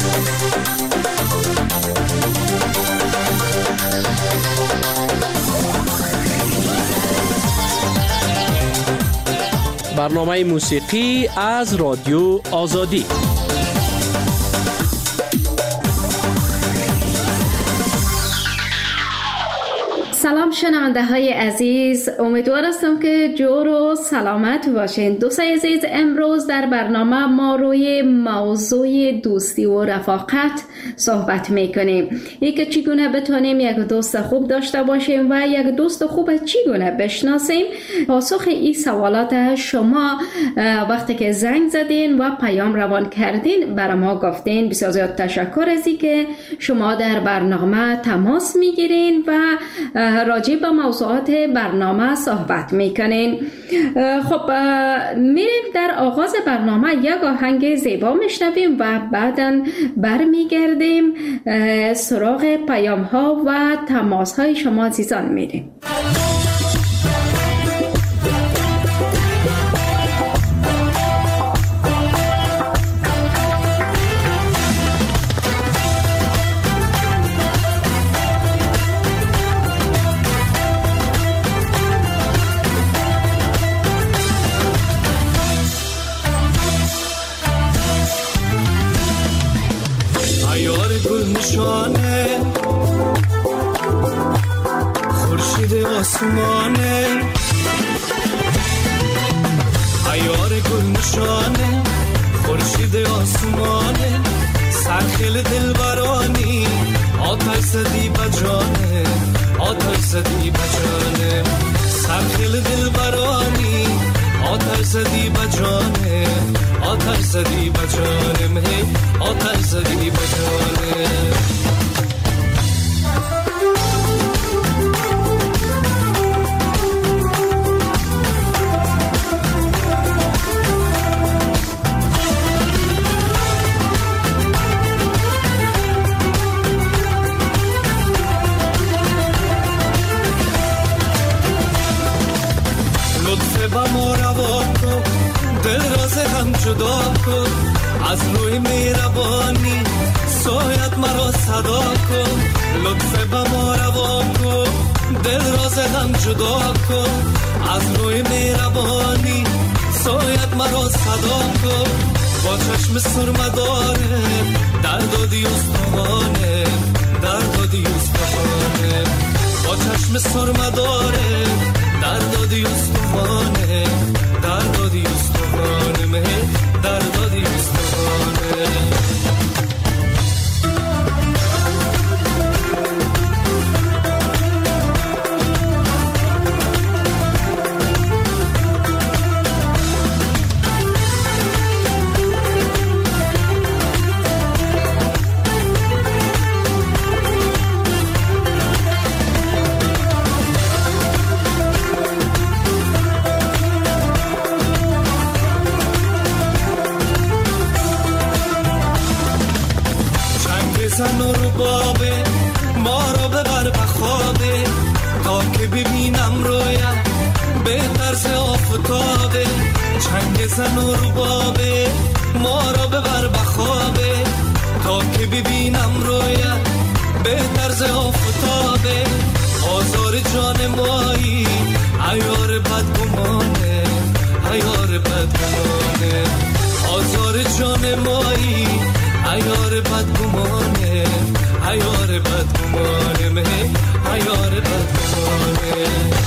برنامه موسیقی از رادیو آزادی. سلام شنونده های عزیز، امیدوار هستم که جور و سلامت باشین. دوستای عزیز، امروز در برنامه ما روی موضوع دوستی و رفاقت صحبت میکنیم. اینکه چگونه بتونیم یک دوست خوب داشته باشیم و یک دوست خوب چگونه بشناسیم. پاسخ این سوالات شما وقتی که زنگ زدین و پیام روان کردین برای ما گفتین. بسیار زیاد تشکر از اینکه شما در برنامه تماس میگیرین و راجع به موضوعات برنامه صحبت میکنین. خب میریم در آغاز برنامه یک آهنگ زیبا میشنویم و بعداً برمیگردیم سراغ پیام ها و تماس های شما عزیزان میریم. خورشید آسمانه، عیار گل نشانه، خورشید آسمانه، سرخیل دلبرانی، آتش زدی بجانه، آتش زدی بجانه، سرخیل دلبرانی، آتش زدی بجانه، آتش زدی بجانه، آتش زدی بجانه. جدا کن از روی مهربانی، سایت مرا صدا کن، لطف به ما روا کن، دل راز غم جدا کن از روی مهربانی، سایت مرا صدا کن، با چشم سرمداره درد و دیوستانه، درد و دیوستانه، با چشم سرمداره درد و دیوستانه، درد و دیوستانه، درد و دیوستانه. زن و ربابه ما را ببر بخوابه تا که ببینم رویت به طرز آفتابه، آزار جان مایی عیار بدگمانه، عیار بدگمانه، آزار جان مایی عیار بدگمانه، عیار بدگمانه، عیار بدگمانه.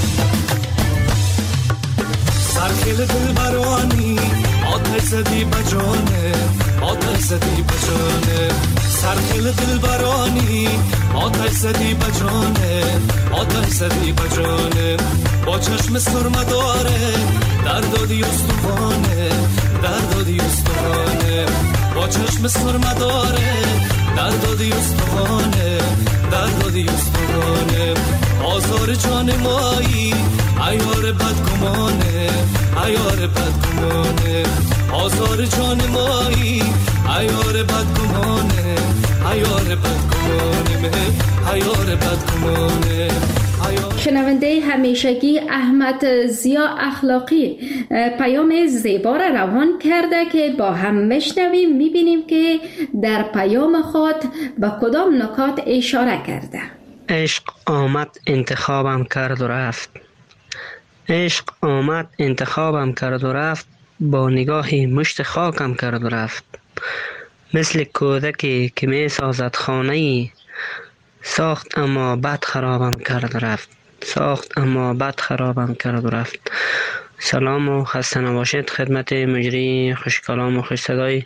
سرخیل دلبرانی آتش زدی بجانه، آتش زدی بجانه، سرخیل دلبرانی آتش زدی بجانه، آتش زدی بجانه، با چشم سرمداره درد و دیوستانه، درد و دیوستانه، با چشم سرمداره درد و دیوستانه، درد و دیوستانه، آزار جان مایی عیار بدگمانه، عیار بدگمانه، آزار جان مایی عیار بدگمانه، عیار بدگمانه، عیار بدگمانه. شنونده همیشگی احمد ضیا اخلاقی پیام زیبا را روان کرده که با هم میشنویم. میبینیم که در پیام خود به کدام نکات اشاره کرده؟ عشق آمد انتخابم کرد و رفت. عشق آمد انتخابم کرد و رفت، با نگاهی مشت خاکم کرد و رفت. مثل کودکی که می سازد خانه‌ای، ساخت اما بد خرابم کرد و رفت. ساخت اما بد خرابم کرد و رفت. سلام و خسته نباشید خدمت مجری خوش کلام و خوش صدای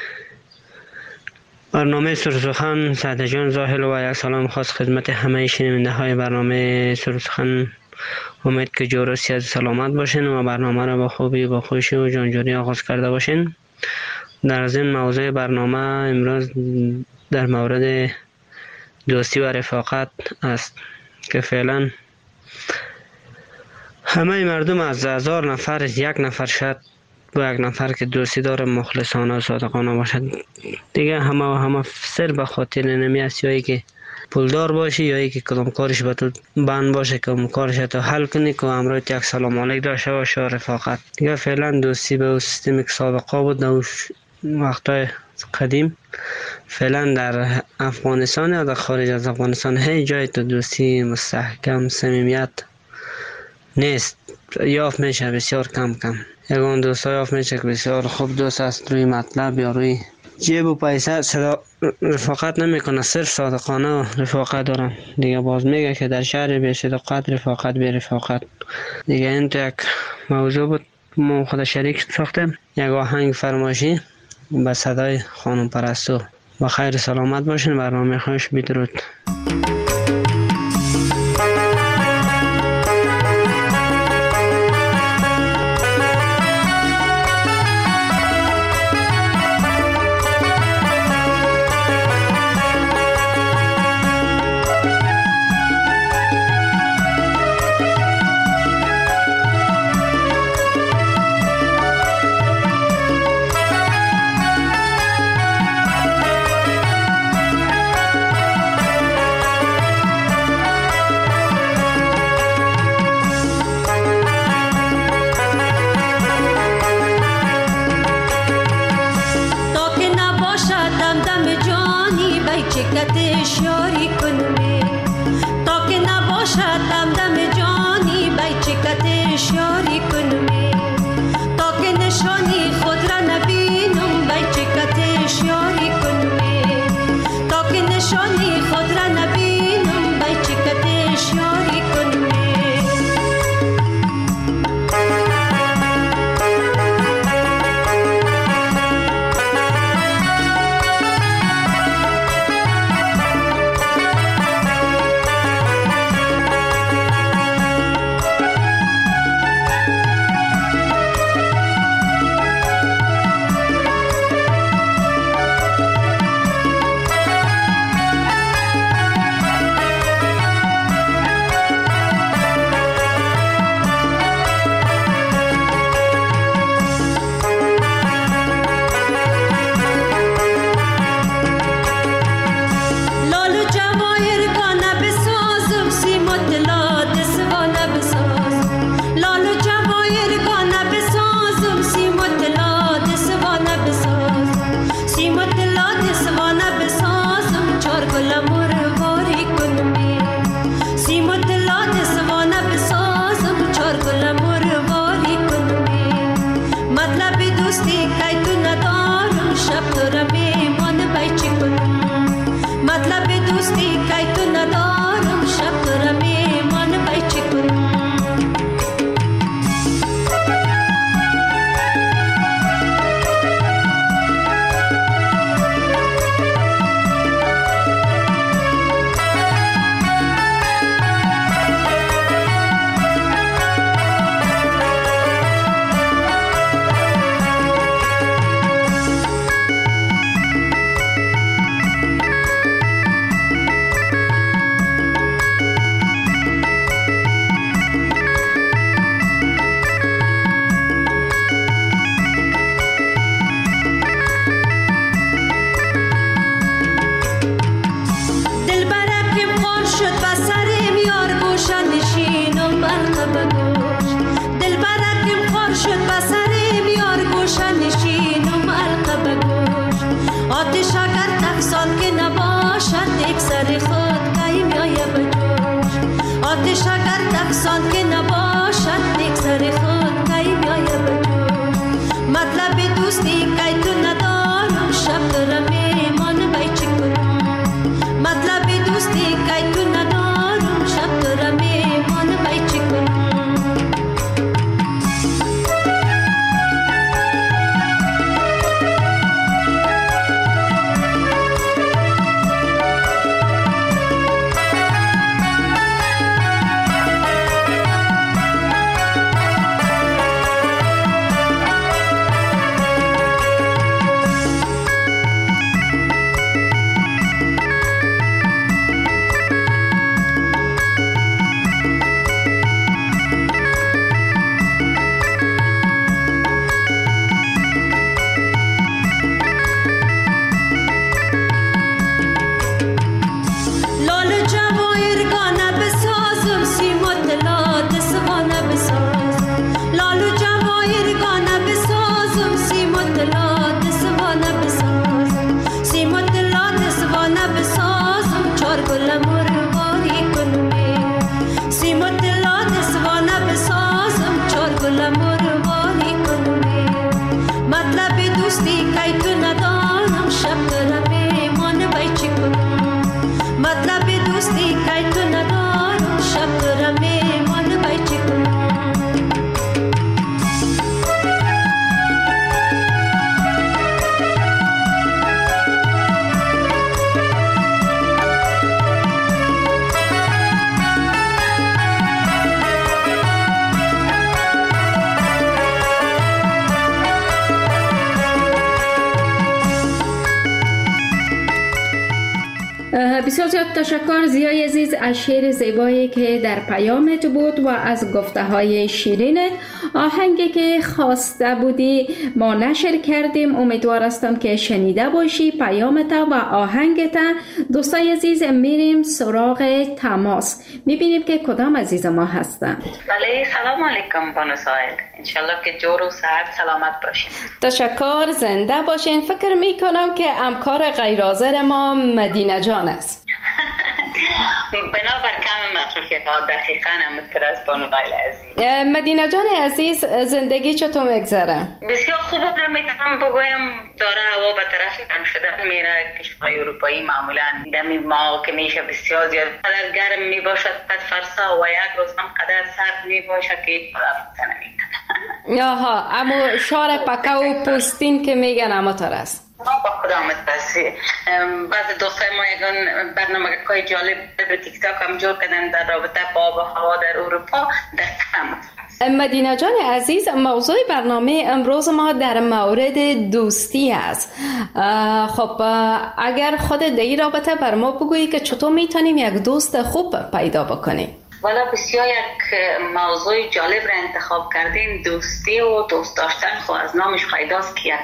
برنامه سرسخن سعد جان زاهل و یک سلام خاص خدمت همه شنونده های برنامه سرسخن. امید که جور و صحت سلامت باشین و برنامه را با خوبی با خوشی و جانجوری آغاز کرده باشین. در از این موضوع برنامه امروز در مورد دوستی و رفاقت است که فعلا همه مردم از 1000 نفر یک نفر شاید با یک نفر که دوستی داره مخلصانه و صادقانه باشد. دیگه همه سر به خاطر نمی است، یا ای که پولدار باشی یا ای که کدام کارش به تو بند باشه که اون کارش تو حل کنی که امروز یک سلام علیک داشته باشه و رفاقت. دیگه فعلا دوستی به سیستمی که سابقه بود در وقتای قدیم، فعلا در افغانستان یا در خارج از افغانستان هیچ جای تو دوستی مستحکم صمیمیت نیست. یافت میشه بسیار کم. یگان دوست یافت میشه که بسیار خوب دوست است، روی مطلب یا روی جیب و پیسه رفاقت نمیکنه، صرف صادقانه و رفاقت دارن. دیگه باز میگه که در شهر بی صداقت رفاقت بی رفاقت. دیگه این تو یک موضوع بود ما خود شریک ساختیم. یک آهنگ فرمایشی به صدای خانم پرستو. با خیر سلامت باشین. برنامه خوش، بدرود. اگر تفسان که نباشد یک سر خود کی میایه به جوش آتش اگر تفسان که نباشد یک سر خود کی میایه به جوش مطلب دوستی که تو ندارم شب دارم ایمان بای چی کنم مطلب دوستی که تو ندارم شب دارم ایمان بای چی کنم بسیار زیاد تشکر زیای عزیز از شعر زیبایی که در پیامت بود و از گفته های شیرینت. آهنگی که خواسته بودی ما نشر کردیم، امیدوار هستم که شنیده باشی پیامت و آهنگت. دوستای عزیز میریم سراغ تماس، میبینیم که کدام عزیز ما هستند. بله، سلام علیکم بانو سائل، انشالله که جور و صحت سلامت باشین. تشکر، زنده باشین. فکر میکنم که همکار غیرحاضر ما مدینه جان است. بنابر کم مصروفیت ها دقیقاً همونطور است بانو عزیز. مدینه جان عزیز، زندگی چطور میگذره؟ بسیار خوب میتونم بگویم داره هوا به طرف گرم شدن میره. کشورهای اروپایی معمولا دمی ما که میشه بسیار زیاد قدر گرم میباشد قد فرسا و یک روز هم قدر سرد میباشد که رفتن نمیتونه. آها، اما شهر پکه و پوستین که میگن همطور است. با خدامت بسی. بعض دوستای ما یکان برنامه که جالب به تیک تاک هم جور کردن در رابطه با آب و هوا در اروپا در مدینه جان عزیز، موضوع برنامه امروز ما در مورد دوستی است. خب اگر خود در این رابطه بر ما بگویی که چطور میتونیم یک دوست خوب پیدا بکنیم؟ والا بسیار یک موضوع جالب را انتخاب کردین. دوستی و دوست داشتن خب از نامش پیداست که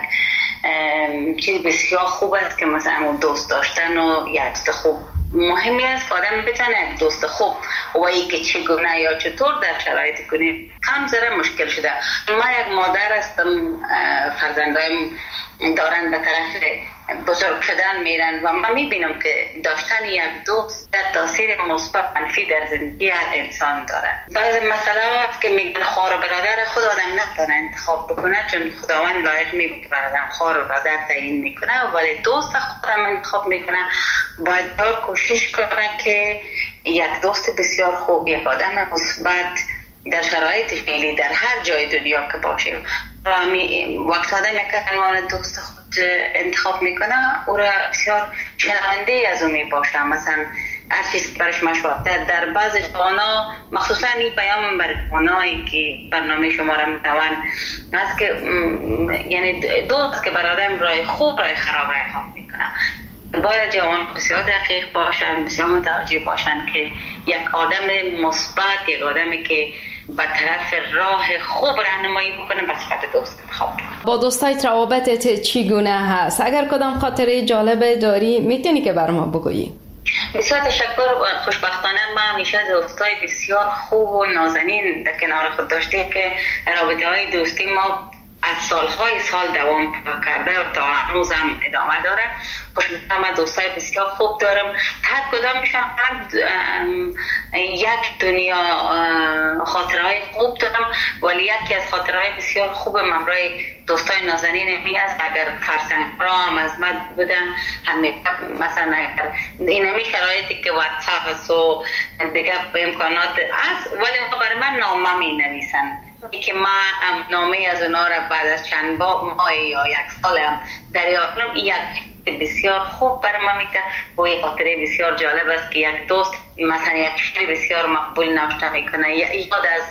یک چیز بسیار خوب است که مثلا دوست داشتن و یک دوست خوب مهمی است که آدم بتونه یک دوست خوب و ای که چگونه یا چطور در شرایط کنیم هم ذره مشکل شده. من یک مادر هستم، فرزندایم دارن به طرف بزرگ شدن میرن و من میبینم که داشتن یک دوست در تاثیر مثبت منفی در زندگی هر انسان داره. بعض مسئله هست که میگن خواهر و برادر خود آدم نتونه انتخاب بکنه، چون خداوند لایق میبینه آدم خواهر و برادر تعیین میکنه، ولی دوست خودم انتخاب میکنه. باید کوشش کنه که یک دوست بسیار خوب، یک آدم مثبت در شرایط فعلی در هر جای دنیا که باشیم و وقت آدم یک دوست خود انتخاب میکنه او را بسیار شنونده از اون میباشه. مثلا هر چیز برش مشورت در بعض جوانا، مخصوصا این پیام بر جوانایی که برنامه شما را میتوان است که یعنی دوست که برادم رای خوب رای خراب رای خواب میکنه. باید جوان بسیار دقیق باشن، بسیار متوجه باشن که یک آدم مثبت، یک آدمی که به طرف راه خوب راهنمایی بکنه به صفت دوست انتخاب کنه. با دوستایت روابطت چگونه هست؟ اگر کدام خاطره جالب داری میتونی که بر ما بگویی؟ بسیار تشکر. خوشبختانه ما همیشه دوستای بسیار خوب و نازنین در کنار خود داشتیم که رابطه های دوستی ما از سالهای سال دوام کرده و تا هنوز هم ادامه داره. خوشبختانه دوستای بسیار خوب دارم، هر کدامشان یک دنیا خاطرهای خوب دارم، ولی یکی از خاطرهای بسیار خوبم همراه دوستای نازنین می است. اگر فرسنگ را هم از من بودن همه مثلا اینمی شرایطی که واتساپ است و دیگه امکانات است، ولی برای من نامه می نویسن که ما نامه از اونا را بعد از چند ماه یا یک سال هم دریافت کنم. یک بسیار خوب برای ما میده و یک خاطره بسیار جالب است که یک دوست مثلا یک شعر بسیار مقبول نوشته میکنه، یاد از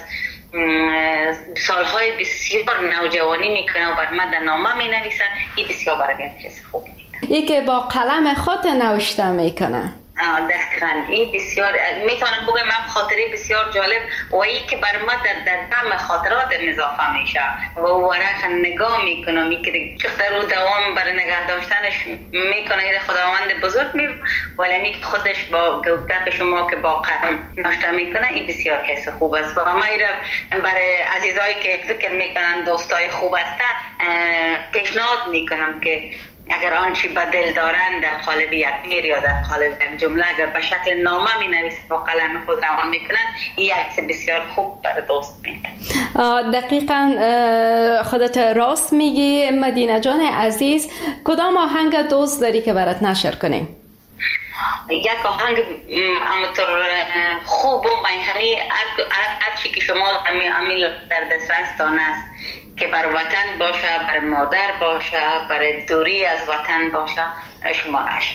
سالهای بسیار نوجوانی میکنه و برای من در نامه مینویسن. این بسیار برای من چیز خوب میده، ای که با قلم خود نوشته میکنه. دقیقاً این بسیار میتونم بگم من خاطره بسیار جالب و این که بر ما در دم خاطرات اضافه میشه و ورق نگاه میکنم که چقدر رو دوام برای نگه داشتنش میکنه. این خداوند بزرگ ولی خودش با گفتن شما که با قلم نوشته میکنه، این بسیار کس خوب است. و ما برای عزیزایی که فکر میکنن دوستای خوب هستن پیشنهاد میکنم که اگر آنچه به دل دارند در قالب یک میر یا در قالب یک جمله اگر به شکل نامه می نویسند با قلم خود روان میکنند، این عکس بسیار خوب برای دوست میده. دقیقاً خودت راست میگی مدینه جان عزیز. کدام آهنگ دوست داری که برات نشر کنیم؟ یک آهنگ همونطور خوب و میهنی هر چی که شما امیل در دسترستان است که بر وطن باشه، بر مادر باشه، بر دوری از وطن باشه، شمارش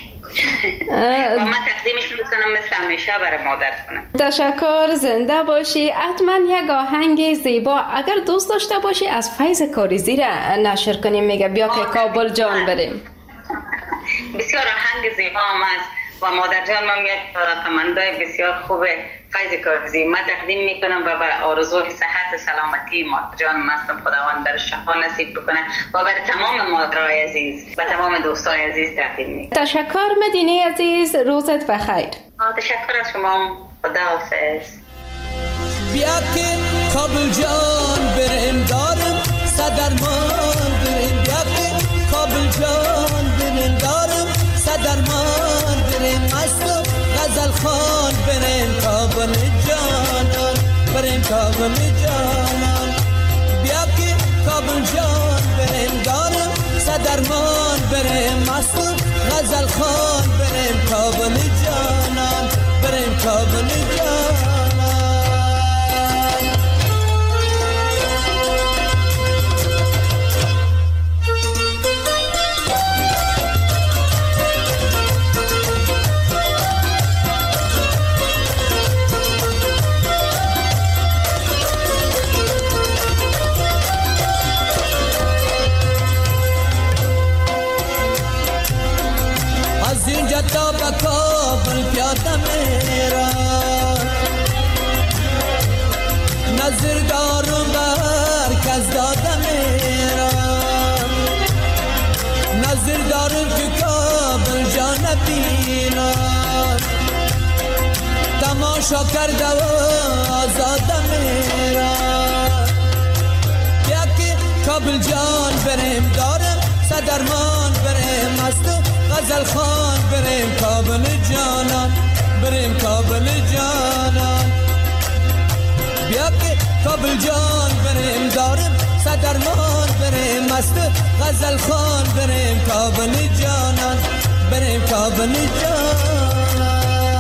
و من تقدیمش میکنم مثل همیشه برای مادر کنم. تشکر، زنده باشی. حتما یک آهنگ زیبا اگر دوست داشته باشی از فیض کاریزی را نشر کنیم. میگه بیا که کابل جان بریم. بسیار آهنگ زیبا هم است و مادر جان من یک رقمندای بسیار خوب فیض کاریزی من تقدیم میکنم و بر آرزوی صحت و سلامتی مادر جان مستم خداوند در شفا نصیب بکنه و بر تمام مادرای عزیز و تمام دوستای عزیز تقدیم میکنم. تشکر مدینه عزیز، روزت بخیر. تشکر از شما، خداحافظ. بیا که کابل جان بریم دارم صدرمان بریم، بیا که کابل جان بریم دارم صدرمان بریم، مستم غزل خان بریم کابل جانان بریم کابل جانان، بیا که کابل جان بریم دارم صدرمان بریم، مستم غزل خان بریم کابل جانان بریم کابل جانان. تا به کابل پیاده میرم، نظر دارم بر کس داده میرم، نظر دارم که کابل جان بینم، تماشا کرده و آزاده میرم، بیا که کابل جان بریم دارم صدرمان بریم مستم غزل خان بریم کابل جانان بریم کابل جانان، بیا که کابل جان بریم دارم صدرمان بریم مست غزل خان بریم کابل جانان بریم کابل جانان.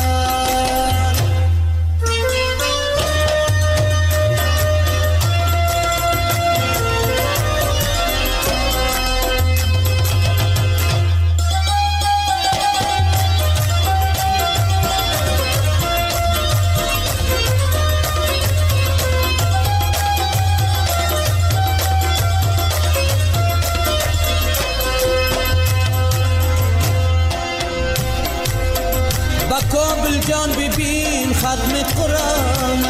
کابل جان ببین ختم قرآن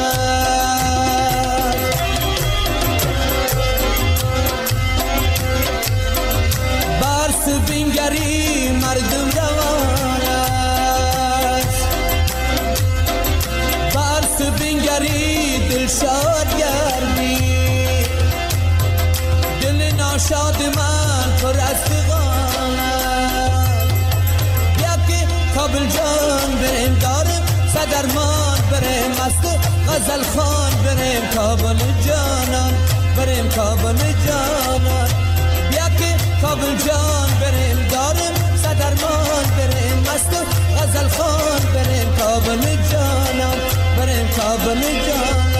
برس بینگری مردم روان است، برس بینگری دل شاد گردی دل شاد من پر از فغانم بیا که کابل جان بریم دارم صدرمان بریم مست غزل خان بریم کابل جانان بریم کابل جانان بیا که کابل جان بریم دارم صدرمان بریم مست غزل خان بریم کابل جانان بریم کابل جانان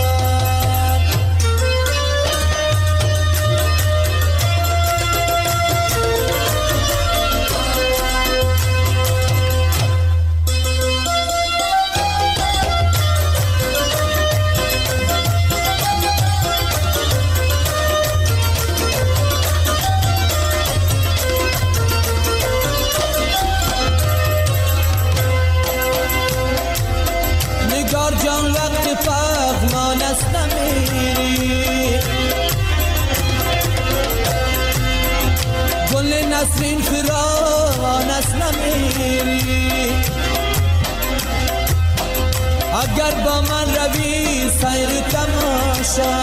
جان وقت پغمان است نمیری گل نسرین فران است نمیری اگر با من روی سیر تماشا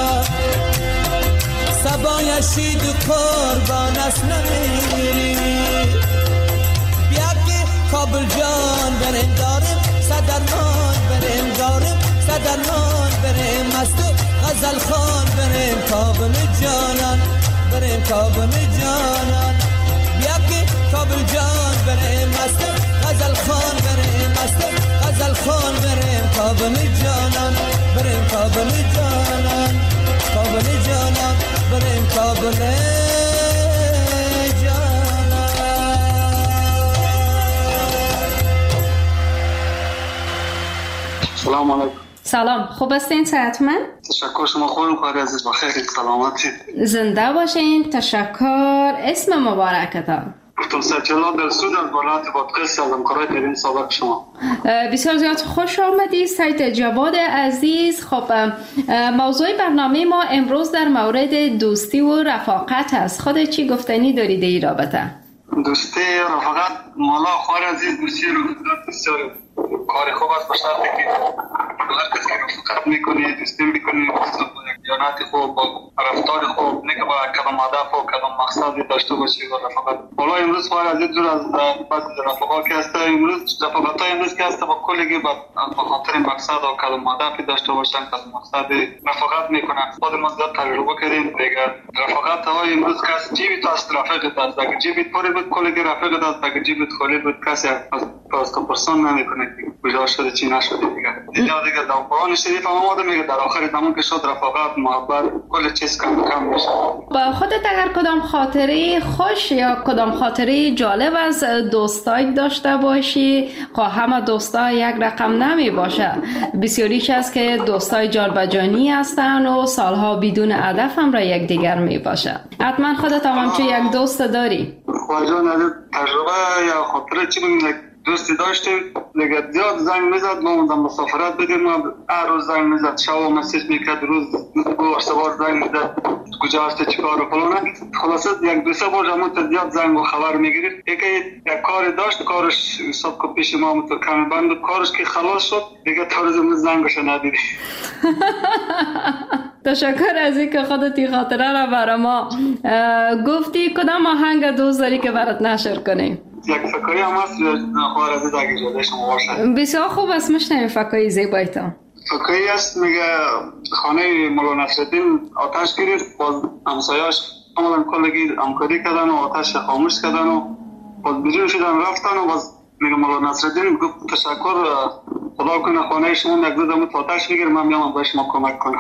سبای شید قربان است نمیری بیا که کابل جان بریم دارم صدرمان بریم دارم صدرمان بریم مست غزل خان بریم کابل جانان بریم کابل جانان بیا که کابل جان بریم مست غزل خان بریم مست غزل خان بریم کابل جانان بریم کابل جانان کابل جانان بریم کابل سلام علیکم. سلام، خوب هستین؟ صحتمند؟ تشکر، شما خوبین؟ کاری عزیز بخیر، سلامتی. زنده باشین. تشکر. اسم مبارکتان؟ دکتر سجلا دلسود از ولایت بادغیس از همکارای ترین سابق شما. بسیار زیاد خوش آمدید سید جواد عزیز. خب موضوع برنامه ما امروز در مورد دوستی و رفاقت است. خودت چی گفتنی دارید این رابطه؟ دوستی رفاقت مولا خوار عزیز دوستی رفاقت بسیار کار خوب است، به شرطی که هر کسی که رفاقت میکنه دوستی میکنه دیانت خوب با رفتار خوب نه که با کدام هدف و کدام مقصدی داشته باشه و رفاقت. حالا امروز خوار عزیز دور از بعض رفاقات که هست، امروز رفاقت های امروز که هست با کلی با خاطر مقصد و کدام هدفی داشته باشن کدام مقصد رفاقت میکنن. خود ما زیاد تجربه کردیم دیگه. رفاقت های امروز که هست جیبی تو است رفیقت است، اگه جیبی پره بود کلی رفیقت است، اگه جیبی خالی بود کسی از کمپرسون نمیکنه کجا شده چی نشده دیگه. دیگه در قرآن شریف هم آمده میگه در آخر زمان که شد رفاقت محبت کل چیز کم میشه. با خودت اگر کدام خاطره خوش یا کدام خاطره جالب از دوستای داشته باشی، همه دوستا یک رقم نمی باشه، بسیاریش هست که دوستای جانبجانی هستن و سالها بدون هدف هم را یک دیگر می باشه. حتما خودت هم چه یک دوست داری؟ خواجان از تجربه یا خاطره چی بگیم؟ دوستی داشتیم دیگه زیاد زنگ میزد، ما اومدم مسافرت بدیم، هر روز زنگ میزد، شب مسیج میکرد، روز دو سه بار زنگ میزد کجا هستی چیکار و فلان. خلاصه یک دو سه بار همون زیاد زنگ و خبر میگیرید. یک کار داشت، کارش حساب که پیش ما تو کمی بند، کارش که خلاص شد دیگه تا روز زنگش ندیدی. تشکر از اینکه خودت این خاطره را برای ما گفتی. کدام آهنگ دوست داری که برات نشر کنیم؟ یک فکری هم هست خوار عزیز اگه جاده شما باشه. بسیار خوب است، میشنویم فکری زیبایتان. فکری است میگه خانه مولا نصرالدین آتش گرفت، باز همسایه‌اش آمدن کلگی همکاری کردن و آتش خاموش کردن و باز بیرون شدن رفتن و باز میگه مولا نصرالدین گفت تشکر، خدا کنه خانه شما یک دو دمت آتش بگیر، من میام به شما کمک کنم.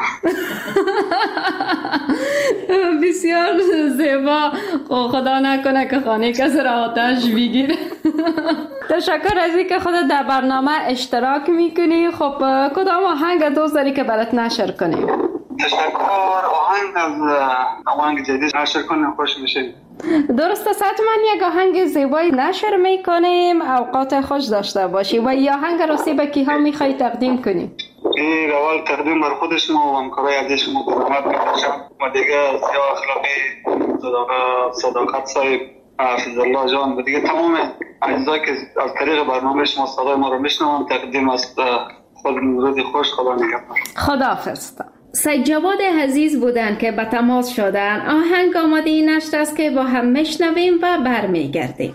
بسیار زیبا. خدا نکنه که خانه کسی را آتش بگیره. تشکر از اینکه خودت در برنامه اشتراک میکنی. خب کدام آهنگ دوست داری که برات نشر کنیم؟ تشکر. آهنگ از آهنگ جدید نشر کنیم خوش میشه. درست است، حتما یک آهنگ زیبایی نشر میکنیم، اوقات خوش داشته باشی. و یا آهنگ راستی به کی ها میخوای تقدیم کنی؟ این اول تقدیم بر خود شما و همکارای عزیز شما خدمت میکنم و دیگه سیاه اخلاقی صداقت صاحب حافظ الله جان و دیگه تمام اجزایی که از طریق برنامه شما صدای ما رو میشنوم تقدیم است. خود روزی خوش، خدا نگهدار. خداحافظ. سید جواد عزیز بودن که به تماس شدن. آهنگ آماده این نشت است که با هم میشنویم و برمیگردیم.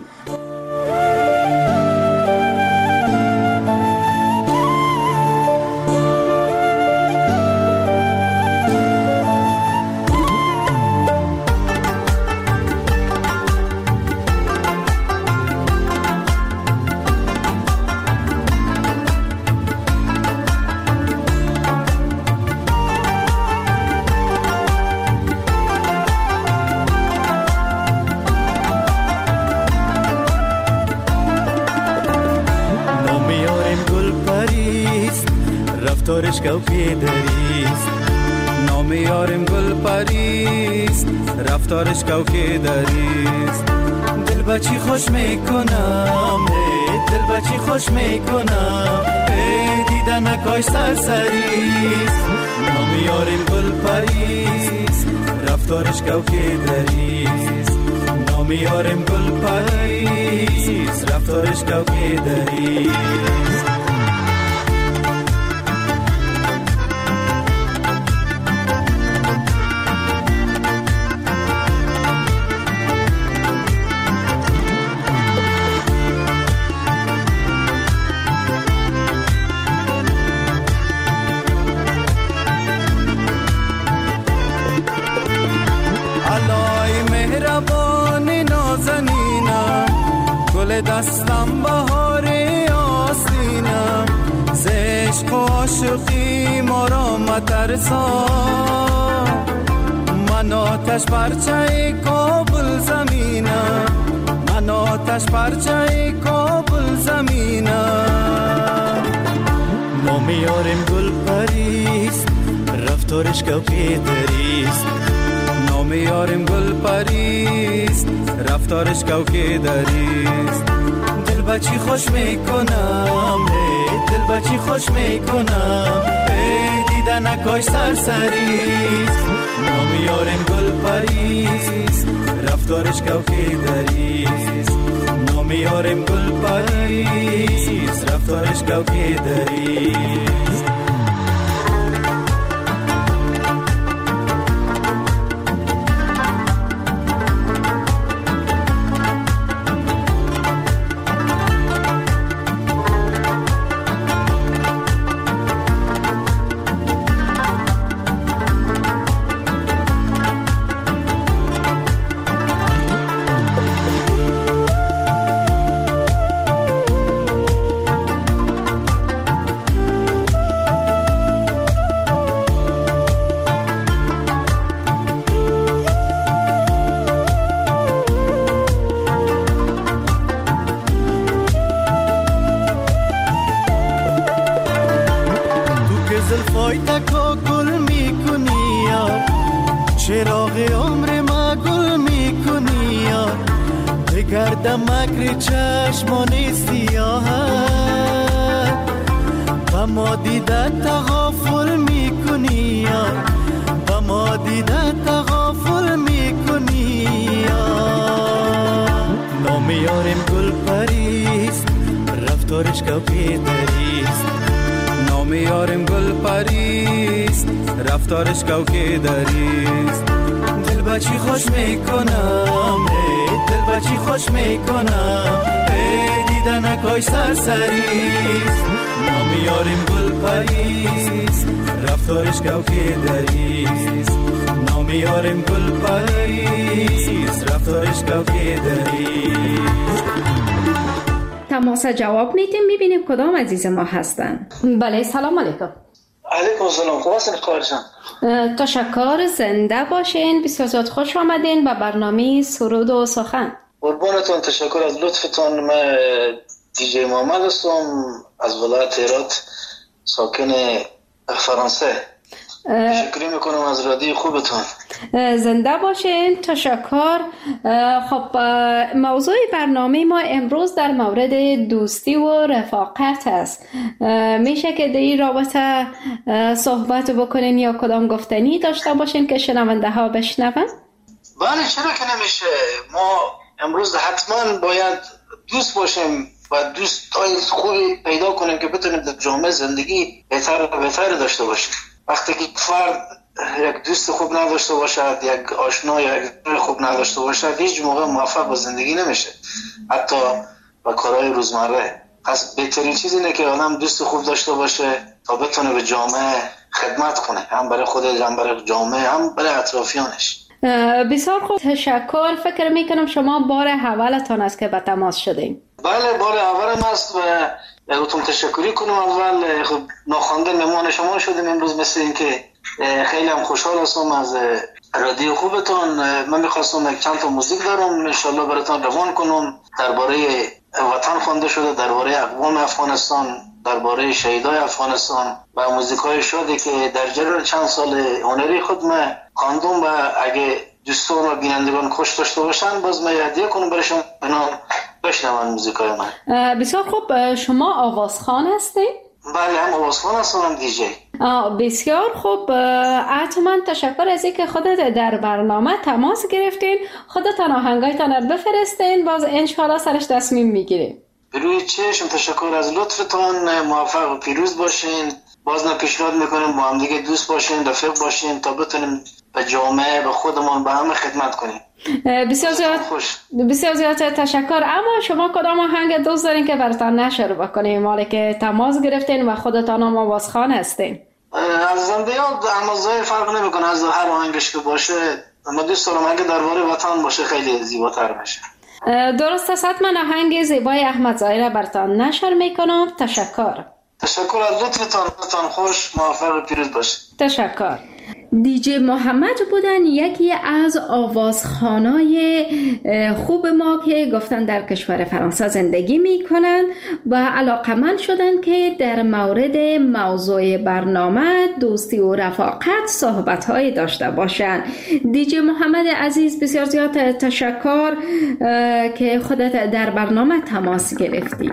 رفتارش کوکی دریست، نام یارم گل پریست، رفتارش کوکی دریست. دل بچی خوش میکنم، دل بچی خوش میکنم، دیدن نکاش سرسریست. نام یارم گل پریست، رفتارش کوکی دریست. نام یارم گل پریست، رفتارش کوکی دریست. دستم بهار آسینم، زشق و عاشقی ما را مترسا. من آتش پرچه کابل زمینم، من آتش پرچه کابل زمینم. نام یارم گل پریست، رفتارش کوکی دریست. نام یارم گل پریست، رفتارش کوکی دریست. دل بچی خوش میکنم، دل بچی خوش میکنم، دیدن نکاش سرسریست. نام یارم گل پریست، رفتارش کوکی دریست. نام یارم گل پریست، رفتارش کوکی دریست. مکر چشمان سیاهت و ما دیدت تغافل میکنی، و ما دیدت تغافل میکنی. نام یارم گل پریست، رفتارش کوکی دریست. نام یارم گل پریست، رفتارش کوکی دریست. دل بچی خوش میکنم، دل بچی خوش میکنم، دیدن نکاش سرسریست. نام یارم گل پریست، رفتارش کوکی دریست. نام یارم گل پریست، رفتارش کوکی دریست. تماس جواب میدیم، میبینیم کدام عزیز ما هستن. بله، سلام علیکم. علیکم سلام. خوب هستین خواهرشان؟ تشکر، زنده باشین. بسیار زیاد خوش آمدین به برنامه سرود و سخن. قربانتون، تشکر از لطفتون. من دیجی محمد هستم از ولایت هرات، ساکن فرانسه. تشکر میکنم از رادیو خوبتون. زنده باشین. تشکر. خب، موضوع برنامه ما امروز در مورد دوستی و رفاقت است. میشه که در این رابطه صحبت بکنین یا کدام گفتنی داشته باشین که شنونده ها بشنون؟ بله، چرا که نمیشه. ما امروز حتما باید دوست باشیم و دوستای خوبی پیدا کنیم که بتونیم در جامعه زندگی بهتر داشته باشیم. وقتی که فرد یک دوست خوب نداشته باشد، یک آشنا یا یک خوب نداشته باشد، هیچ موقع موفق به زندگی نمیشه، حتی با کارهای روزمره. پس بهترین چیز اینه که آدم دوست خوب داشته باشه تا بتونه به جامعه خدمت کنه، هم برای خودش، هم برای جامعه، هم برای اطرافیانش. بسیار خوب، تشکر. فکر میکنم شما بار اولتان است که به تماس شدین. بله، بار اولم است و گفتم تشکری کنم. اول خب ناخوانده مهمان شما شدیم امروز، مثل این که خیلی هم خوشحال هستم از رادیو خوبتون. من میخواستم یک چند تا موزیک دارم انشالله براتون روان کنم، درباره وطن خوانده شده، درباره اقوام افغانستان، درباره شهیدای افغانستان و موزیکای شده که در جریان چند سال هنری خود من خواندم و اگه دوستان و بینندگان خوش داشته باشن باز من هدیه کنم برایشون، اینا بشنون موزیکای من. بسیار خوب. شما آوازخوان هستید؟ بله، هم آوازخوان هستم، هم دیجی. بسیار خوب. حتما تشکر از اینکه خودت در برنامه تماس گرفتین. خودتان آهنگایتان رو بفرستین، باز انشاءالله سرش تصمیم میگیریم. روی چشم، تشکر از لطفتان. موفق و پیروز باشین. باز پیشنهاد میکنیم با هم دیگه دوست باشین، رفیق باشین تا بتونیم به جامعه، به خودمون، به همه خدمت کنیم. بسیار زیاد تشکر. اما شما کدام آهنگ دوست دارین که براتون نشر بکنیم، مالی که تماس گرفتین و خودتان هم آوازخوان هستین؟ از زندگیات احمدزاده فرق نمیکنه، از هر آهنگش که باشه. ما دوست دارم اگه درباره وطن باشه خیلی زیباتر بشه. درست است. حتما آهنگ زیبای احمدزاده را براتون نشر میکنم. تشکر از لطفتان. خوش، موفق و پیروز باشه. تشکر. دیجی محمد بودن، یکی از آوازخوانای خوب ما که گفتن در کشور فرانسه زندگی میکنن و علاقمند شدن که در مورد موضوع برنامه دوستی و رفاقت صحبت‌های داشته باشن. دیجی محمد عزیز، بسیار زیاد تشکر که خودت در برنامه تماس گرفتی.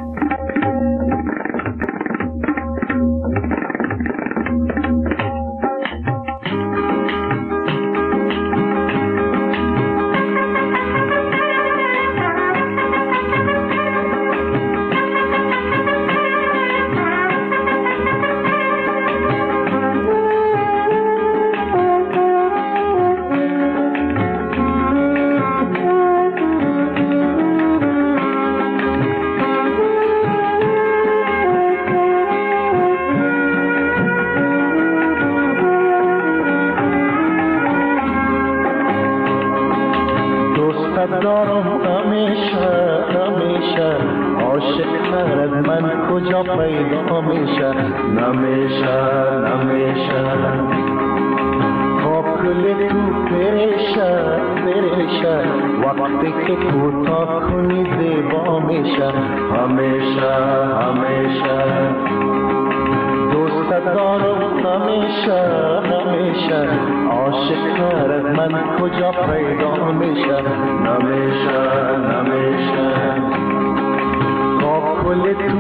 دارم همیشه عاشق تر از من کجا پیدا میشه، نمیشه کل تو پریشه وقتی که کوتاه کنی زیبا میشه، همیشه دوست دارم همیشه عاشق تر از من کجا پیدا میشه، نمیشه کل تو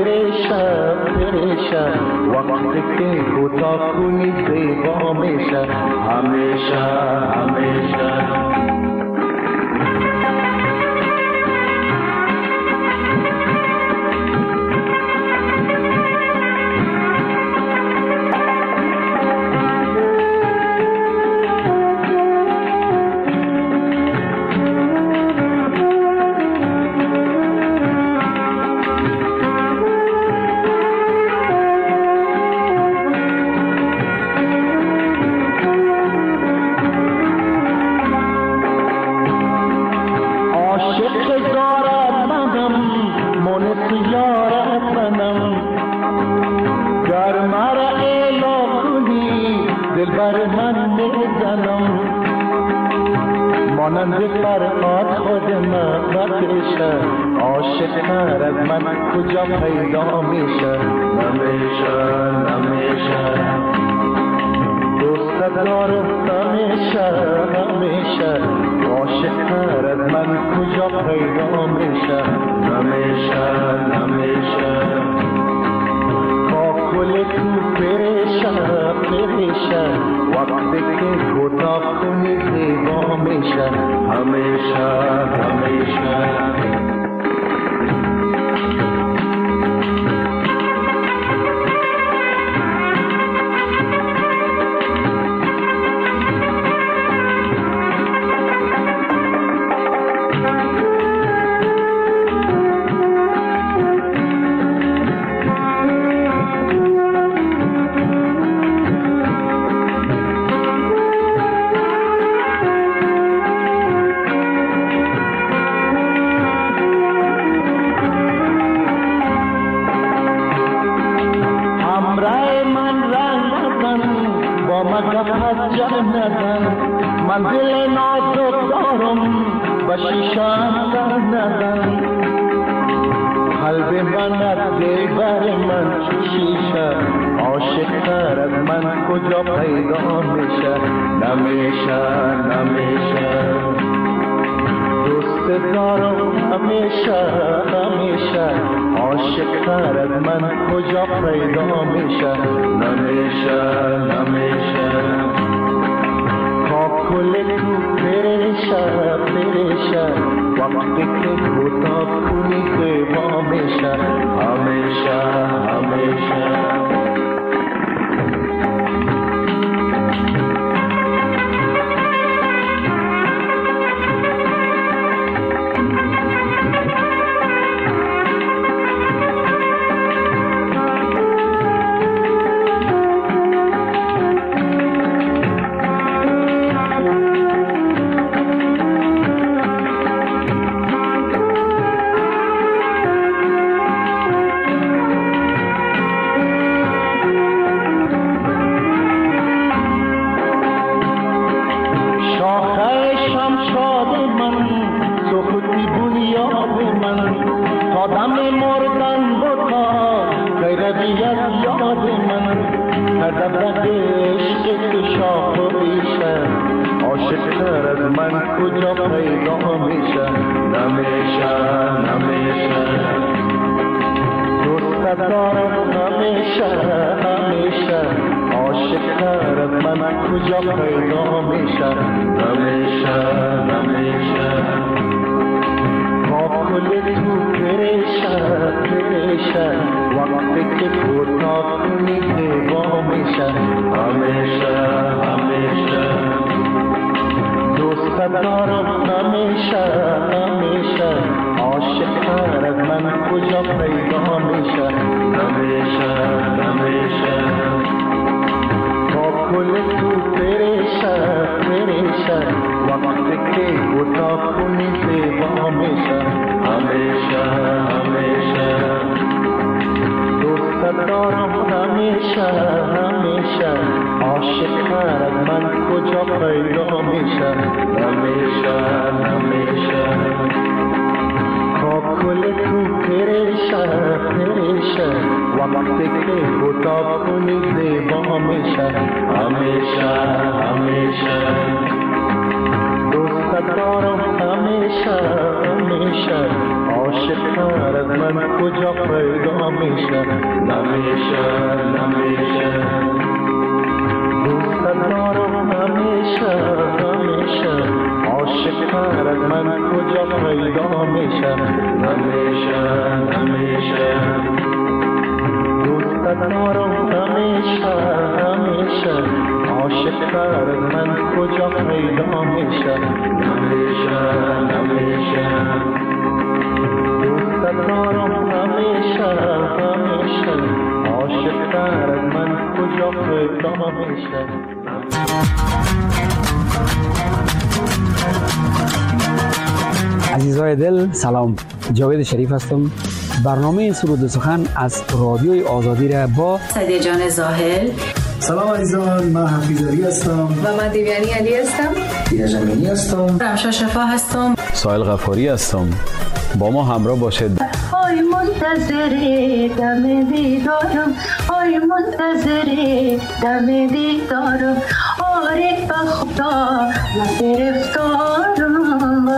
پریشه وقتی که کوتاه کنی زیبا میشه، همیشه مانند فرقات خود مقدشه، عاشق تر از من کجا پیدا میشه، نمیشه دوست دارم همیشه عاشق تر از من کجا پیدا میشه، نمیشه با کل تو پریشه وقتی که کوتاه کنی زیبا میشه، همیشه کفت جنتم من دل نازک دارم و شیشه اندر ندم قلب من از دلبر من چو شیشه عاشق تر از من کجا پیدا میشه نمیشه دوست دارم همیشه عاشق تر از من کجا پیدا میشه نمیشه کاکل تو پریشه وقتی که کوتاه کنی زیبا میشه همیشه عزیزای دل سلام، جاوید شریف هستم. برنامه سرود و سخن از رادیوی آزادی را با سعدیه جان زاهل. سلام عزیزان، من حفیظ علی هستم و من دیویانی علی هستم. دینا جمینی هستم. رمشا شفا هستم. سایل غفاری هستم. با ما همراه باشید. آی منتظر دم دیدارم، آی منتظر دم دیدارم، آره به خدا من گرفتارم.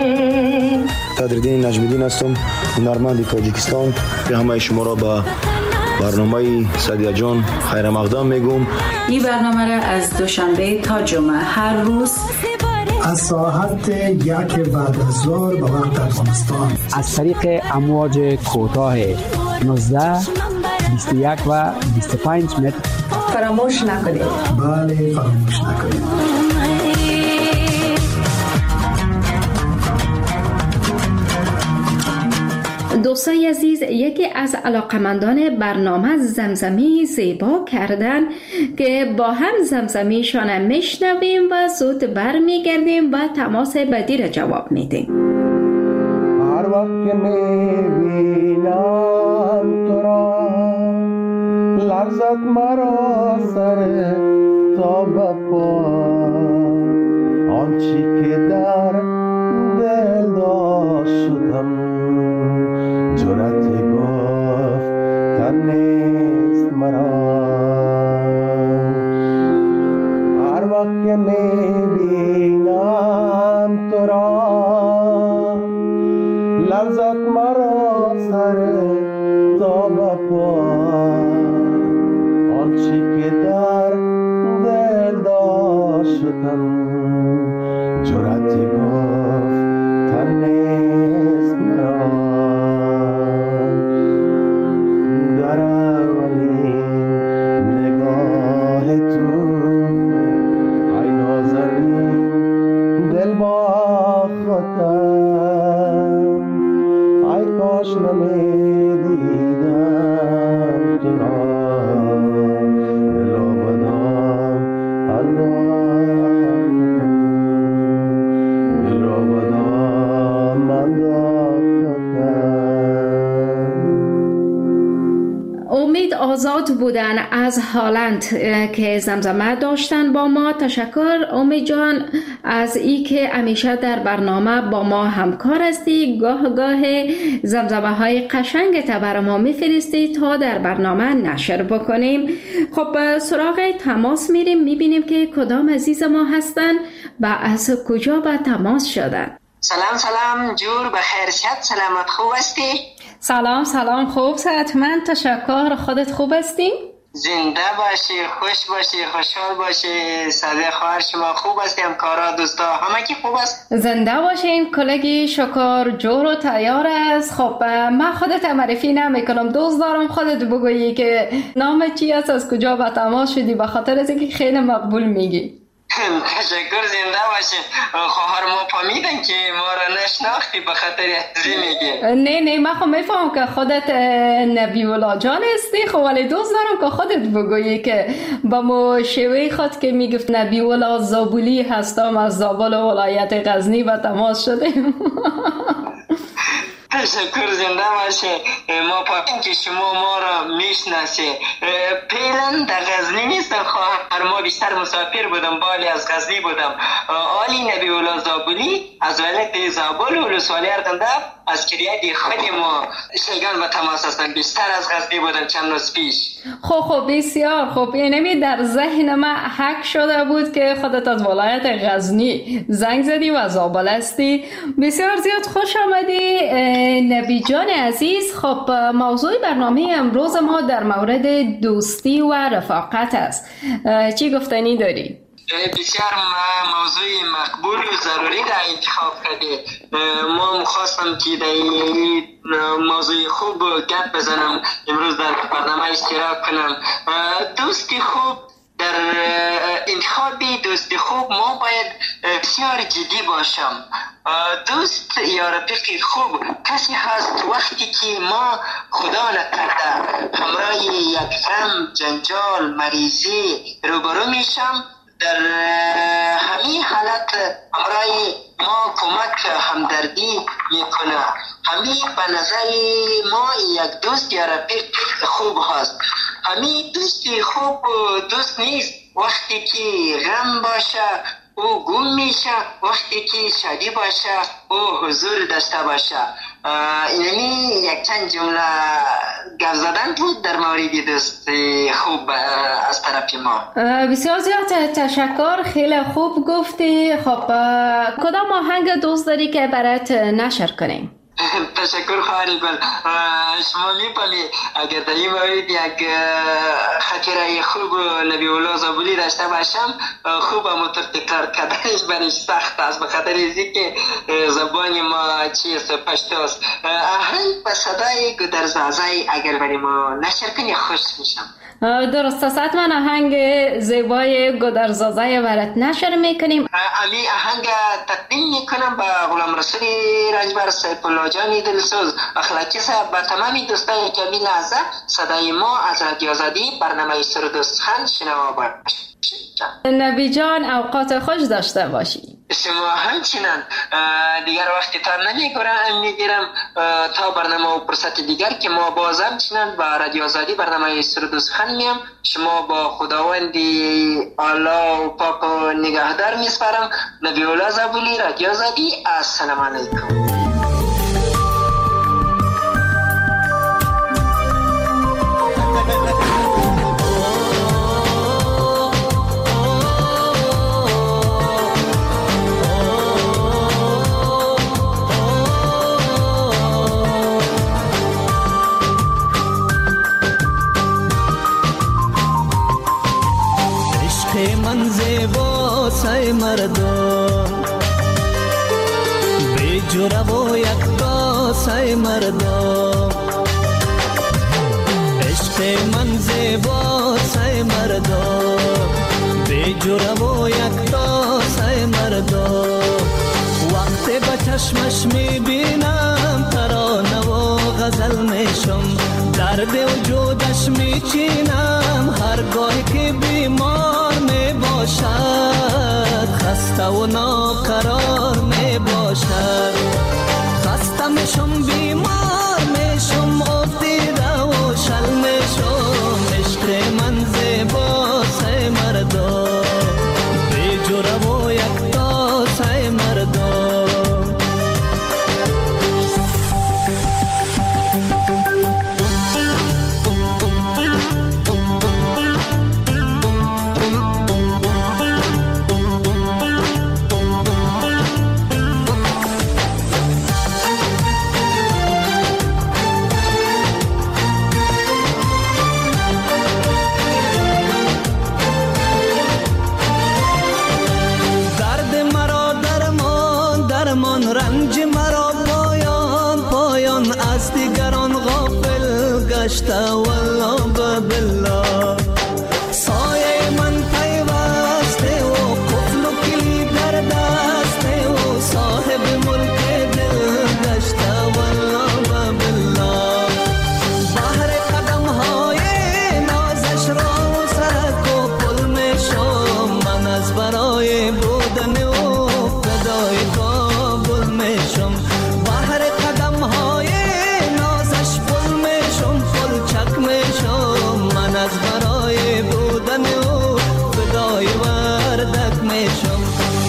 قدردین نجمیدین هستم، هنرمند تاجیکستان. به همه شما را به برنامه سعدیه جان خیر مقدم میگم. این برنامه را از دوشنبه تا جمعه هر روز از ساعت 1 بعد از ظهر به وقت افغانستان از طریق امواج کوتاه 19 21 و 25 متر فراموش نکنید. بله، فراموش نکنید. دوستای عزیز، یکی از علاقمندان برنامه زمزمی زیبا کردن که با هم زمزمیشان میشنویم و زود برمیگردیم و تماس بعدی را جواب میدیم. هر وقت که میبینم تو را لرزد مرا سر تا آزاد بودن از هالند که زمزمه داشتن با ما. تشکر امید جان از ای که همیشه در برنامه با ما همکار هستی. گاه زمزمه های قشنگ تا برای ما میفرستی تا در برنامه نشر بکنیم. خب سراغ تماس میریم، میبینیم که کدام عزیز ما هستن و از کجا به تماس شدن. سلام جور بخیر شد، سلامت خوب هستی؟ سلام خوب صحتمند، تشکر. خودت خوب هستی؟ زنده باشی، خوش باشی، خوشحال باشی. صدای خواهر شما خوب هستی؟ همکارا دوستا همه کی خوب است؟ زنده باشین. کلگی شکر جور و تیار است. خب من خودت معرفی نمیکنم، دوست دارم خودت بگویی که نام چی است، از کجا به تماس شدی، به خاطر از اینکه خیلی مقبول میگی. تشکر، زنده باشین. خواهر ما فهمیدن که ما را نشناختی به خاطر ازی میگی. نه من خب میفهم که خودت نبی الله جان هستی، خب ولی دوست دارم که خودت بگویی که با مو شوی خود که میگفت نبی الله زابلی هستم، از زابل ولایت غزنی به تماس شدیم. تشکر، زنده باشه. ما پاکیم که شما ما را میشناسی. پیلن در غزنی نیستم خواهر، ما بیشتر مسافر بودم، بالی از غزنی بودم. آلی نبی الله زابلی از ولایت زابل ولسوالی اردندب از کریه خود ما شیگان و تماس هستن. بیشتر از غزنی بودم چند روز پیش. خب بسیار خوب. یعنی در ذهن من حک شده بود که خودت از ولایت غزنی زنگ زدی و زابل هستی. بسیار زیاد خوش آمدی نبی جان عزیز. خب موضوع برنامه امروز ما در مورد دوستی و رفاقت است. چی گفتنی داری؟ بسیار موضوع مقبول و ضروری را انتخاب کردی. ما خواستم که در موضوع خوب گپ بزنم، امروز در برنامه اشتراک کنم. دوستی خوب، در انتخاب دوستی خوب ما باید بسیار جدی باشم. دوست یا رفیق خوب کسی هست وقتی که ما خدا نکرده همراه یک غم، جنجال، مریضی روبرو میشم، در همین حالت همراه ما کمک همدردی میکنه. همین به نظر ما یک دوست یا رفیق خوب هست. همین دوستی خوب دوست نیست وقتی که غم باشه او گم میشه، وقتی که شادی باشه او حضور داشته باشه. یعنی یک چند جمله گفت زدن بود در مورد دوست خوب از طرف ما. بسیار زیاد تشکر، خیلی خوب گفتی. خب کدام آهنگ دوست داری که برات نشر کنیم؟ تشکر خواهری بل. شما می‌فهمی اگر در این مورد یک خاطره خوب نبی الله زابلی داشته باشم، خوب هم تکرار کردنش برش سخت است به خاطر اینکه زبان ما چیست، پشتو است. آهنگ به صدای گودرزازای اگر برای ما نشر کنی خوش میشم. درست است، من آهنگ زیبای گودرزازای برات نشر میکنیم. امی آهنگ تقدیم میکنم به غلام رسول رجبر سیف الله جان دلسوز اخلاقی صاحب، به تمامی دوستای کمی لحظه صدای ما از رادیو آزادی برنامه سرود و سخن شنوا باشید. نبی جان اوقات خوش داشته باشی. شما همچنان. دیگر وقتی تا نمیگیرم تا برنامه و فرصت دیگر که ما باز همچنان با رادیو آزادی برنامه سرود و سخن میم. شما با خداوندی الله و پاک و نگهدار میسپارم. نبی الله زابلی، رادیو آزادی. السلام علیکم. من زیبا سای مردم بی جوره و یکتا سای مردم، عشق من زیبا سای مردم بی جوره و یکتا سای مردم. وقتی به چشمش میبینم ترانه و غزل میشم، درد وجودش میچینم هرگاه که بیمار میباشد، خسته و ناقرار میباشد. خسته میشم بیمار میشم افتیده و شل میشم، عشق من زیباست ای مردم، بی جرأت و یکتاست ای مردم. رنج مرا پایان پایان از دیگران غافل گشته، والله بالله سایه من پیوسته و قفل و کلید در دسته و صاحب ملک دل گشته، والله بالله بحر قدم های نازش را سرک و پل میشم، من از برای بودن و فدای کابل میشم. بحر قدم های نازش پل میشم، پل چک میشم، من از برای بودن و فدای وردک میشم.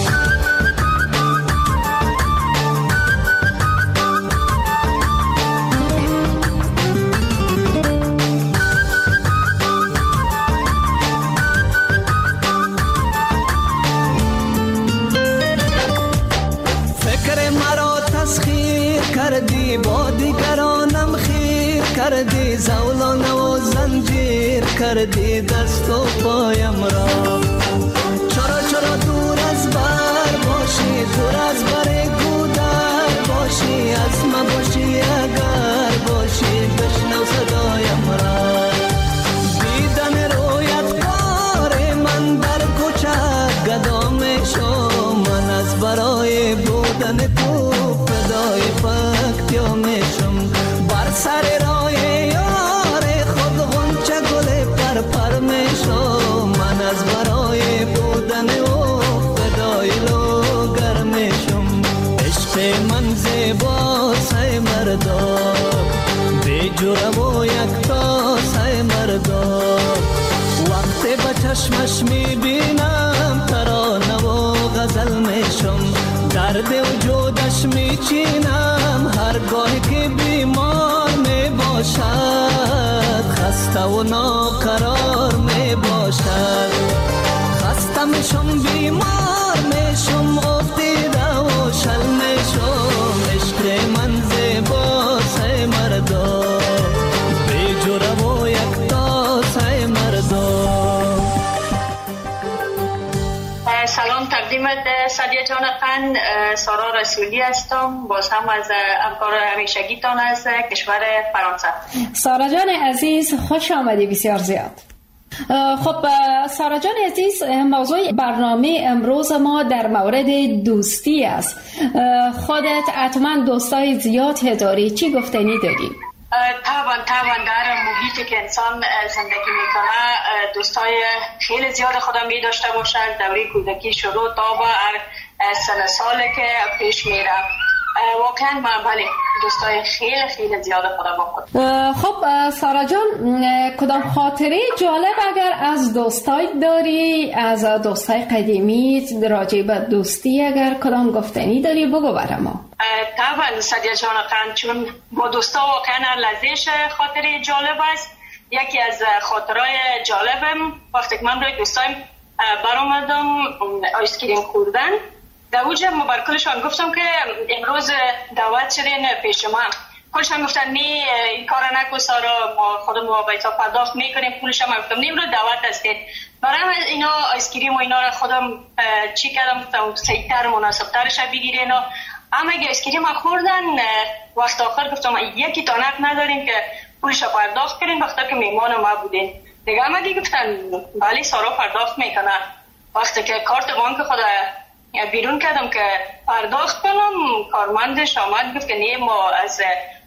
کردی با دیگرانم خیر کردی، زولان و زنجیر کردی دست و پایم را. چرا چرا دور از بر باشی، دور از بر گودر باشی، از ما باشی اگر باشی، بشنو صدایم را. دیدن رویت کار من در کوچه گدا میشم، من از برای بودن تو فدای پکتیا میشم. بر سر راه یار خود غنچه گل پر پر میشم، من از برای بودن او فدای لوگر میشم. عشق من زیباست ای مردم، بی جرأت و یکتاست ای مردم. وقتی به چشمش میبینم ترانه و غزل میشم، درد وجودش میچینم هرگاه که بیمار میباشد، خسته و ناقرار میباشد. خسته میشم بیمار میشم افتیده و شل میشم، عشق من زیباست ای مردم، بی جرأت و یکتاست ای مردم. سلام تقدیمت سادیا جان خان، سارا رسولی هستم، باز هم از همکار همیشگیتان از کشور فرانسه. سارا جان عزیز خوش آمدی بسیار زیاد. خب سارا جان عزیز، موضوع برنامه امروز ما در مورد دوستی است. خودت حتما دوستای زیاد داری، چی گفتنی داری؟ طبعا در محیطی که انسان زندگی میکنه دوستای خیلی زیاد خودم می داشته باشد. دوره کودکی شروع تا به هر سن ساله که پیش میره، واقعا بله دوستای خیلی زیاد خودم با خود. خب سارا جان، کدام خاطره جالب اگر از دوستای داری، از دوستای قدیمی راجع به دوستی اگر کدام گفتنی داری بگو برام. طبعا سادیا جان خان، چون با دوستا واقعا لذیذ خاطره جالب است. یکی از خاطرهای جالبم وقتی که من روی دوستایم برآمدم آیسکریم خوردن، در اوجه ما بر کلشان گفتم که امروز دعوت شدین پیش ما. کلشان گفتن نه این کار نکن سارا، ما خودمون بیتا پرداخت میکنیم پولش. من گفتم نه امروز دعوت هستید. برای اینا آیسکریم و اینا را خودم چی کردم، گفتم سیتر مناسبترش بگیرین. اما اگه آیسکریم خوردن وقت آخر گفتم یکی تانک نداریم که پولش پرداخت کنین وقتی که میمان ما بودین. دیگه اما دیگه گفتن بله سارا پرداخت میکنه. وقتی که کارت بانک خود بیرون کردم که پرداخت کنم، کارمندش آمد گفت که نه ما از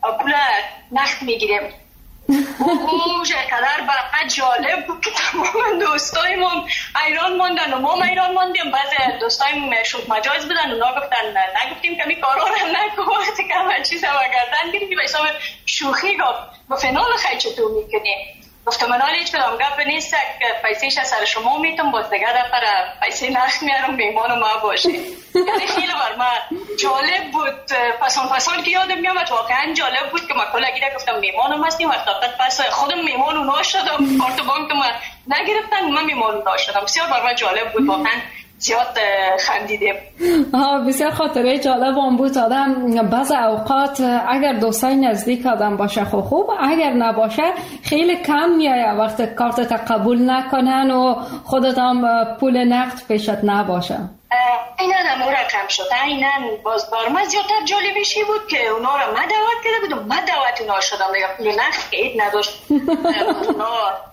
پول نقد میگیریم. او چقدر برای جالب بود که تمام دوستایمون ایران موندن و ما ایران موندیم. بعضی دوستایم شوخ مجاز بودن، اونا گفتن نگفتیم که می کارا رو نکن، وقتی که همه چیز رو گردن گیریم به حساب شوخی گفت فنال خیلی چطور میکنیم. گفتم من حالا هیچ کدام گپ نیست که پیسهش از سر شما میتونم، باز دیگه دفعه پیسه نقد میارم میمان ما باشه. یعنی خیلی بر من جالب بود. پسان که یادم میامد واقعا جالب بود که ما کلگی گفتم میمانم هستیم و پس خودم میمان اونا شدم. کارت بانک ما نگرفتن، من میمان اونا شدم. بسیار بر من جالب بود، واقعا زیاد خندیدیم. بسیار خاطره جالب هم بود. آدم بعض اوقات اگر دوستای نزدیک آدم باشه خوب، اگر نباشه خیلی کم میایه وقت کارت قبول نکنن و خودت هم پول نقد پیشت نباشه. اینا هم او رقم شد. اینا باز بار ما زیادتر جالبشی بود که اونا را من دعوت کرده بودم، من دعوت اونا شدم دیگه پول نقد که اید نداشت اونا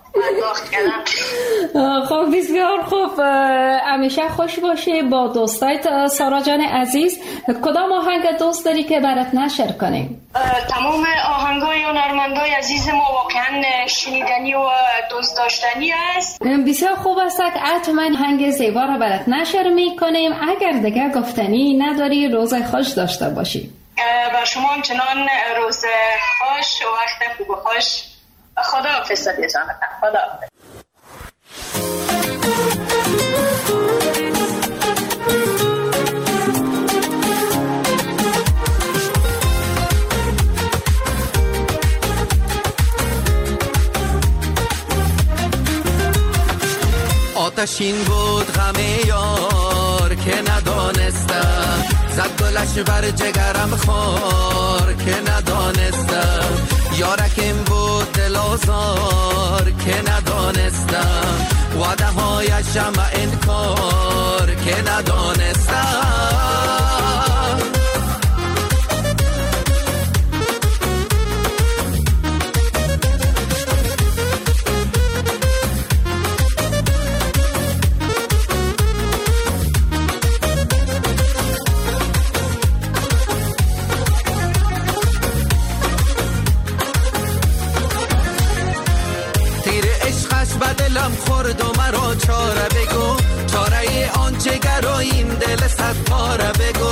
خب بسیار خوب. همیشه خوش باشی با دوستایت. سارا جان عزیز، کدام آهنگ دوست داری که برات نشر کنیم؟ تمام آهنگای هنرمندای عزیز ما واقعا شنیدنی و دوست داشتنی است. بسیار خوب است که حتما آهنگ زیبا را برات نشر میکنیم. اگر دیگه گفتنی نداری روز خوش داشته باشی. بر شما همچنان روز خوش و وقت خوب و خوش. خدا حافظ جانم. خدا حافظ. آتشین بود غم یار که ندانستم، زد گلش بر جگرم خار که ندانستم. یارکم بود دل آزار که ندانستم، وعده هایشم انکار که ندانستم. دلم خورد و مرا چاره بگو، چاره آنچه گراییم دل صد پاره بگو.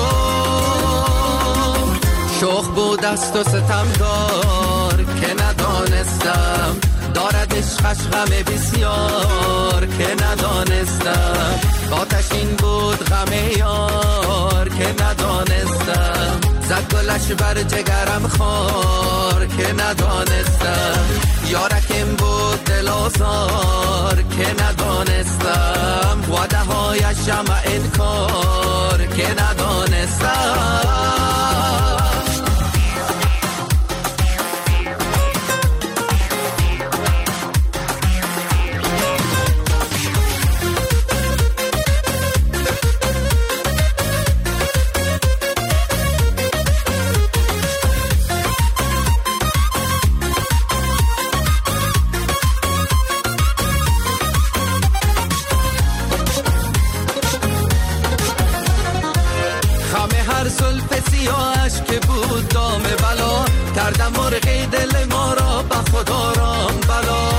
شوخ بود است و ستم دار که ندانستم، دارد عشقش غم بسیار که ندانستم. آتشین بود غم یار که ندانستم، زد گلش بر جگرم خار که ندانستم. یارکم بود دل آزار که ندانستم، وعده هایشم انکار که ندانستم. که بود دام بلا، کردم مرغی دل ما را به خدا رام بلا.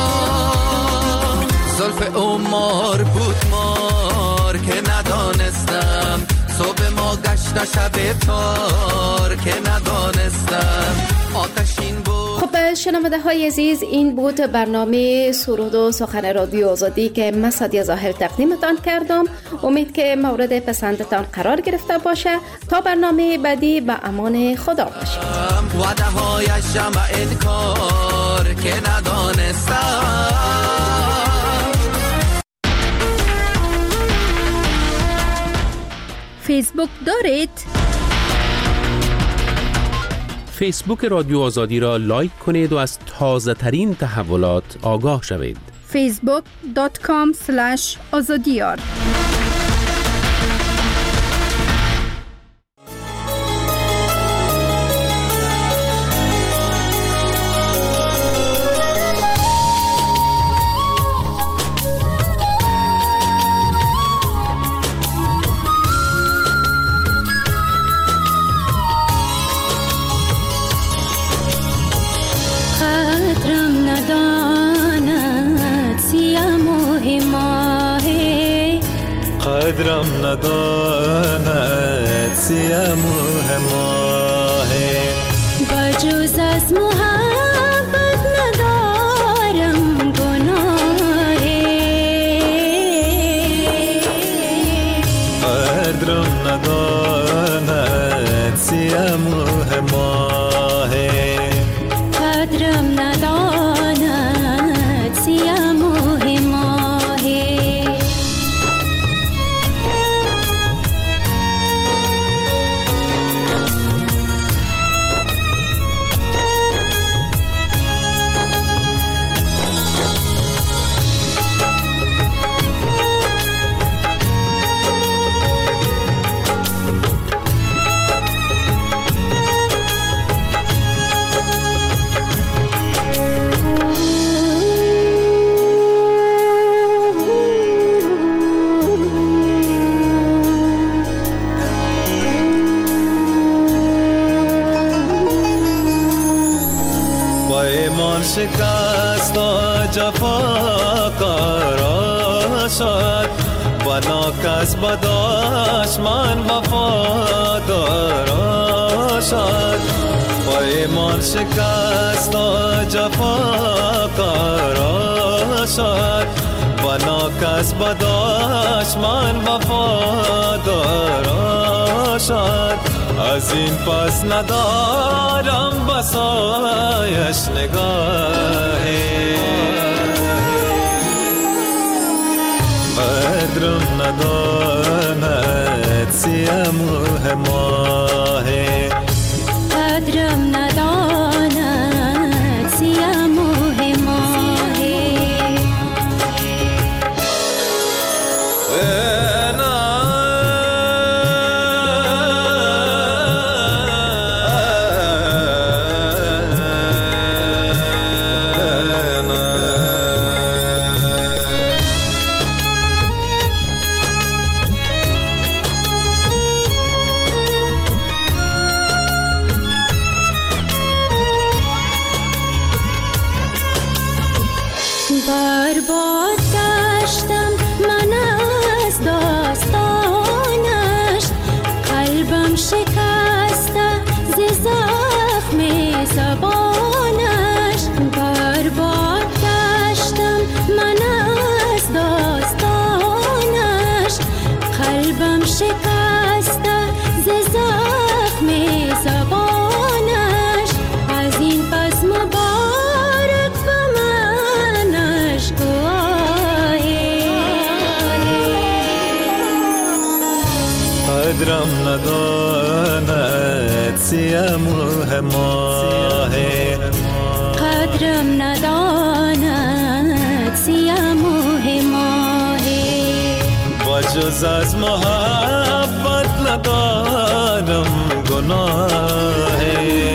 زلف او مار بود مار که ندانستم، صبح ما گشت شب تار که ندانستم. آتشین بود. خب شنونده های عزیز، این بود برنامه سرود و سخن رادیو آزادی که من سادیه ظاهر تقدیمتان کردم. امید که مورد پسندتان قرار گرفته باشه. تا برنامه بعدی به امان خدا باشید. وعده هایشم انکار که ندانستم. فیسبوک دارید؟ فیسبوک رادیو آزادی را لایک کنید و از تازه ترین تحولات آگاه شوید. facebook.com/azadiyar قدرم نداند سیم و ماه، قدرم نداند سیم و ماه. بجز از محبت ندارم گناه، قدرم نداند سیم و ماه، قدرم نداند سیم و ماه. شکست و جفا قرار شد، بنا کس بداش من وفادار شد. با ایمان شکست و جفا قرار شد، بنا کس بداش من وفادار شد. از این پس ندارم بسایش نگاهی، قدرم نداند سیم و ماه، قدرم نداند سیم و ماه. برباد گشتم من از داستانش، قلبم شکسته ز زخم زبانش. برباد گشتم من از داستانش، قلبم شکسته ز زخم زبانش. از این پس مبارک به منش گواهی، قدرم نداند سیم و ماه، قدرم نداند سیم و ماه. با جز از محبت ندارم گناه،